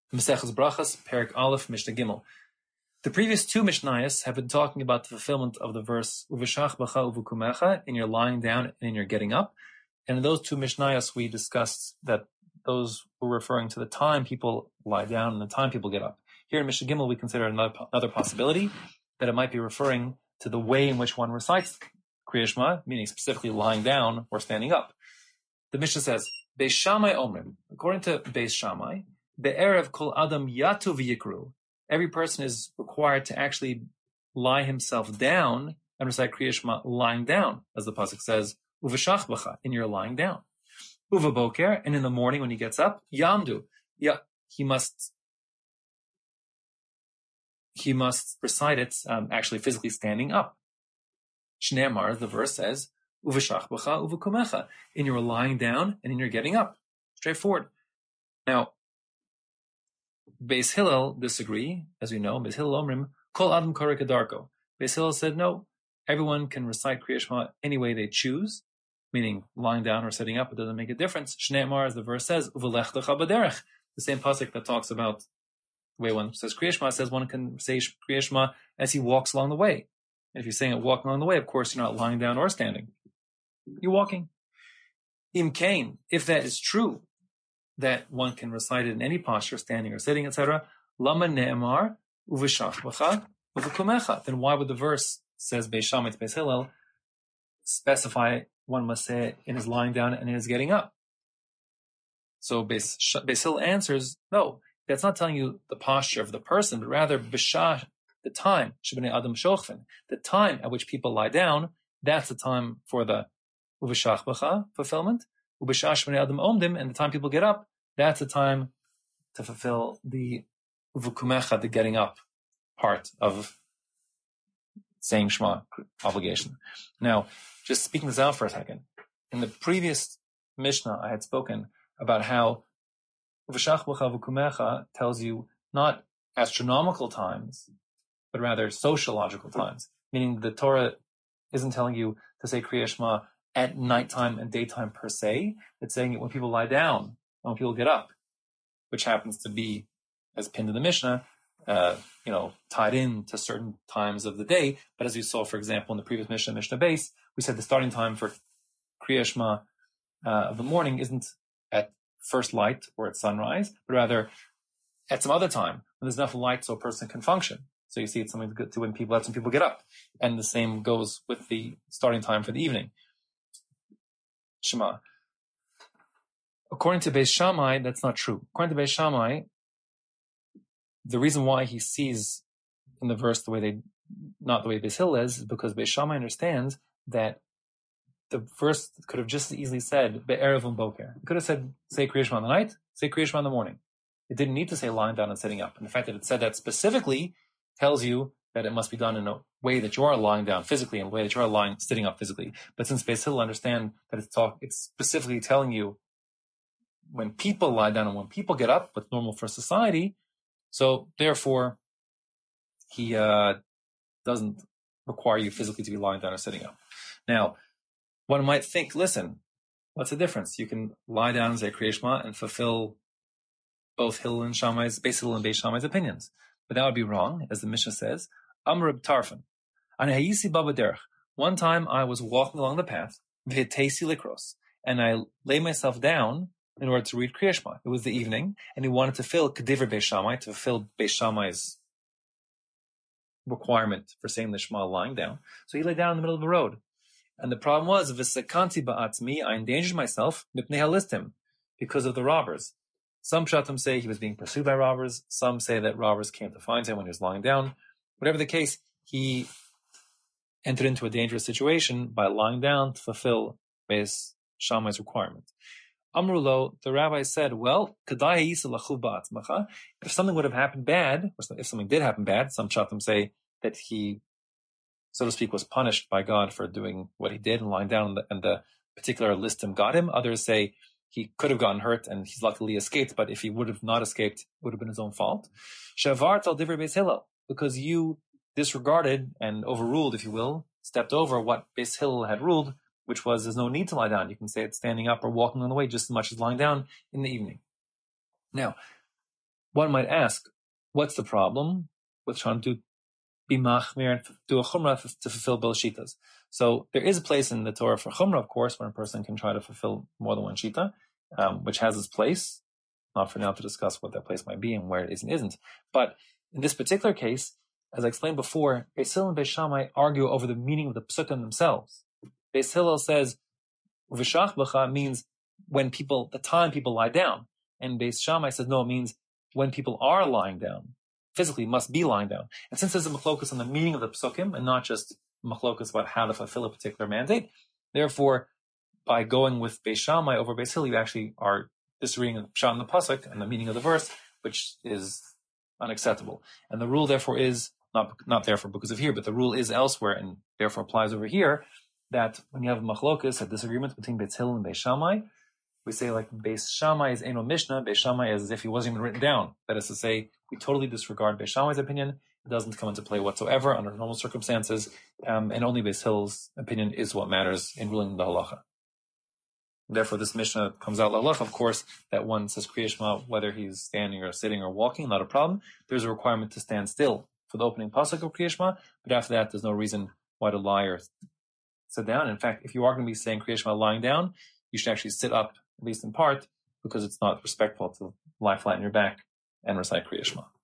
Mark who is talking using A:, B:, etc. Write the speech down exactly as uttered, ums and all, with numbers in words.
A: Maseches Brachas, Perek Aleph, Mishnah Gimel. The previous two Mishnayos have been talking about the fulfillment of the verse Uveshach Bacha Uvukumecha, in your lying down and in your getting up. And in those two Mishnayos, we discussed that those were referring to the time people lie down and the time people get up. Here in Mishnah Gimel, we consider another, another possibility, that it might be referring to the way in which one recites Kriya Shema, meaning specifically lying down or standing up. The Mishnah says, Beis Shammai Omrim, according to Beis Shammai, Be'erev kol adam yatu v'yikru, every person is required to actually lie himself down and recite Kriya Shema lying down, as the pasuk says, Uveshach Bacha, in your lying down. Uva boker, and in the morning when he gets up, Yamdu, yeah, he must he must recite it, um, actually physically standing up. Shneimar, the verse says, Uveshach Bacha Uvukumecha, in your lying down and in your getting up. Straightforward. Now, Beis Hillel disagree, as we know. Beis Hillel Omrim, Kol Adam Koreh Kedarko. Beis Hillel said, no, everyone can recite Kriya Shema any way they choose, meaning lying down or sitting up, it doesn't make a difference. Shneimar, as the verse says, Uvelechdecha Baderech, the same pasuk that talks about the way one says Kriya Shema, says one can say Kriya Shema as he walks along the way. And if you're saying it walking along the way, of course, you're not lying down or standing. You're walking. Im Kain, if that is true, that one can recite it in any posture, standing or sitting, et cetera. Lama ne'emar uveshach bacha uvukumecha. Then why would the verse, says Beis Shammai to Beis Hillel, specify one must say it in his lying down and in his getting up? So Beis, Beis Hillel answers, no, that's not telling you the posture of the person, but rather b'shah, the time, shebnei adam shochven, the time at which people lie down, that's the time for the uveshach bacha fulfillment. Ubeshah shebnei adam omdim, and the time people get up, that's the time to fulfill the uvukumecha, the getting up part of saying Shema obligation. Now, just speaking this out for a second, in the previous Mishnah, I had spoken about how uveshach bacha uvukumecha tells you not astronomical times, but rather sociological times, meaning the Torah isn't telling you to say Kriya Shema at nighttime and daytime per se. It's saying it when people lie down, when people get up, which happens to be, as pinned in the Mishnah, uh, you know, tied in to certain times of the day. But as we saw, for example, in the previous Mishnah, Mishnah Base, we said the starting time for Kriya Shema uh, of the morning isn't at first light or at sunrise, but rather at some other time when there's enough light so a person can function. So you see it's something to when people, that's when people get up. And the same goes with the starting time for the evening. Shema. According to Beis Shammai, that's not true. According to Beis Shammai, the reason why he sees in the verse the way they, not the way Beis Hillel is, is because Beis Shammai understands that the verse could have just as easily said Be'erev u'boker. It could have said, say Kriya Shema in the night, say Kriya Shema in the morning. It didn't need to say lying down and sitting up. And the fact that it said that specifically tells you that it must be done in a way that you are lying down physically and a way that you are lying, sitting up physically. But since Beis Hillel understand that it's talk, it's specifically telling you when people lie down and when people get up, what's normal for society. So therefore, he uh, doesn't require you physically to be lying down or sitting up. Now, one might think, listen, what's the difference? You can lie down and say Kriya Shema and fulfill both Hillel and Shammai's, Beis Hillel and Beis Shammai's opinions. But that would be wrong, as the Mishnah says. Amr Tarfan. One time I was walking along the path, and I lay myself down in order to read Kriya Shema. It was the evening, and he wanted to fill Kediver Beis Shammai, to fulfill Beis Shammai's requirement for saying the Shema lying down. So he lay down in the middle of the road. And the problem was, V'sekanti ba'atzmi, I endangered myself, mipnei halistim, because of the robbers. Some pshatim say he was being pursued by robbers. Some say that robbers came to find him when he was lying down. Whatever the case, he entered into a dangerous situation by lying down to fulfill Beis Shammai's requirement. Amrulo, the rabbi said, well, if something would have happened bad, or if something did happen bad, some pshatim say that he, so to speak, was punished by God for doing what he did and lying down, and the, and the particular listim got him. Others say he could have gotten hurt and he's luckily escaped, but if he would have not escaped, it would have been his own fault. Shavart al divrei Beis Hillel, because you disregarded and overruled, if you will, stepped over what Beis Hillel had ruled, which was there's no need to lie down. You can say it standing up or walking on the way just as much as lying down in the evening. Now, one might ask, what's the problem with trying to be machmir and do a chumrah to fulfill both shitas? So there is a place in the Torah for chumrah, of course, when a person can try to fulfill more than one shita, um, which has its place. Not for now to discuss what that place might be and where it is and isn't. But in this particular case, as I explained before, Beis Hillel and Beis Shammai argue over the meaning of the psukim themselves. Beis Hillel says, Uveshach b'cha means when people, the time people lie down. And Beis Shammai says, no, it means when people are lying down. Physically must be lying down. And since there's a machlokus on the meaning of the psukim and not just machlokus about how to fulfill a particular mandate, therefore, by going with Beis Shammai over Beis Hillel, you actually are disagreeing with Pshat in the pasuk and the meaning of the verse, which is unacceptable. And the rule, therefore, is not not therefore because of here, but the rule is elsewhere, and therefore applies over here, that when you have a machlokus, a disagreement between Beis Hillel and Beis Shammai, we say like Beis Shammai is Eno Mishnah, Beis Shammai is as if he wasn't even written down. That is to say, we totally disregard Beis Shammai's opinion. It doesn't come into play whatsoever under normal circumstances, um, and only Beis Hillel's opinion is what matters in ruling the halacha. Therefore, this Mishnah comes out halacha, of course, that one says Kriya Shema, whether he's standing or sitting or walking, not a problem. There's a requirement to stand still for the opening pasuk of Kriya Shema, but after that, there's no reason why to lie or sit down. In fact, if you are going to be saying Kriya Shema lying down, you should actually sit up, at least in part, because it's not respectful to lie flat on your back and recite Kriya Shema.